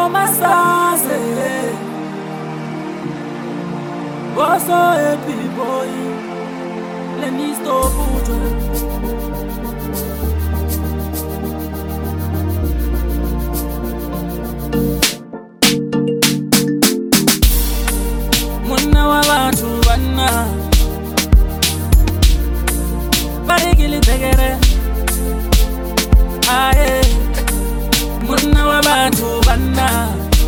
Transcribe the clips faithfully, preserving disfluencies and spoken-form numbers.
masaze Boso happy boy Let me stop Mwana wa watu wana Barigili tegere Aye Mwana wa watu wana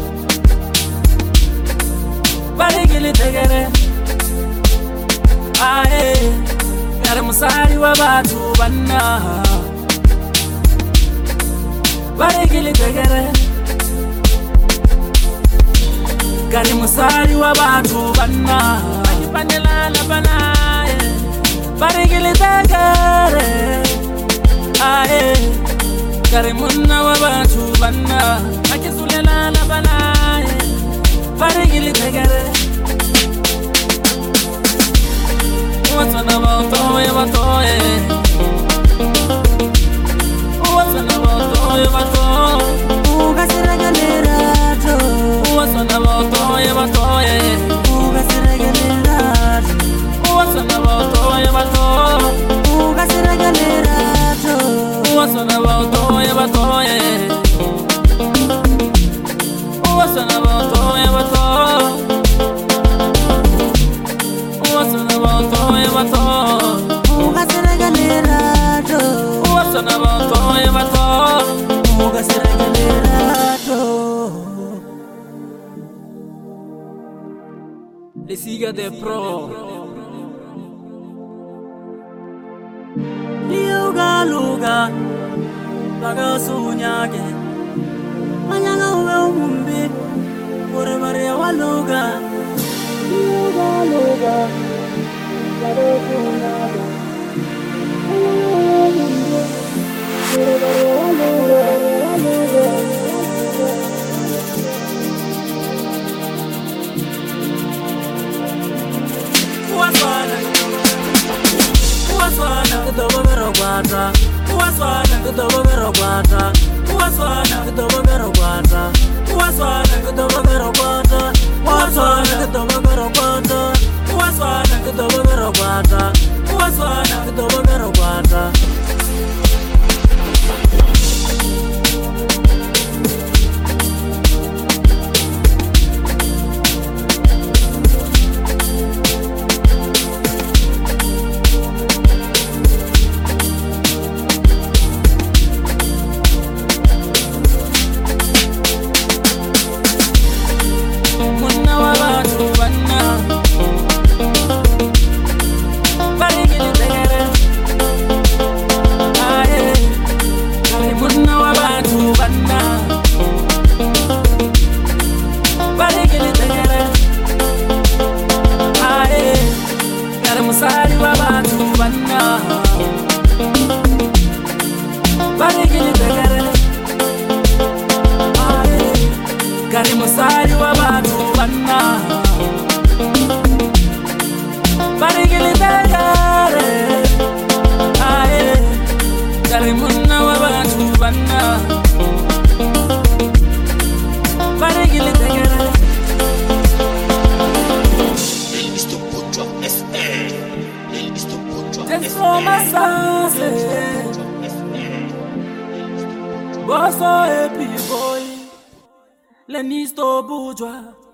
Barigili tegere Aye Yare musari wa watu wana Barigili tegere Gari musari wa watu wana Akipanela la banaye Barigili tegere Aye Gari muna wa watu wana Akisulela la banaye Barigili tegere Uwasana watoye watoye Uwasana watoye watoye Ugasiragalerato Uwasana watoye watoye Ugasiragalerato Uwasana watoye watoye Ugasiragalerato Uwasana watoye watoye Uwasana watoye watoye Uwasana watoye watoye Ugasiragalerato Uwasana watoye watoye Ugasiragalerato Les siga de pro Liuga luga Baga sunyage Manyanga uwe umumbi Ure maria waluga Liuga luga Baga sunyage Manyanga uwe umumbi Ure maria waluga Uwaswana Uwaswana Kutobo bero guata Uwaswana Kutobo bero guata Uwaswana Kutobo bero guata Uwaswana Kutobo bero guata Uwaswana Kutobo bero guata Uwaswana Kutobo bero guata Uwaswana Kutobo bero guata Musari wa watu wana Barigili tegere Aye Gari musari wa watu wana Barigili tegere Aye Gari muna wa watu wana Barigili tegere Teso masaze Boso happy boy Let me stop bourgeois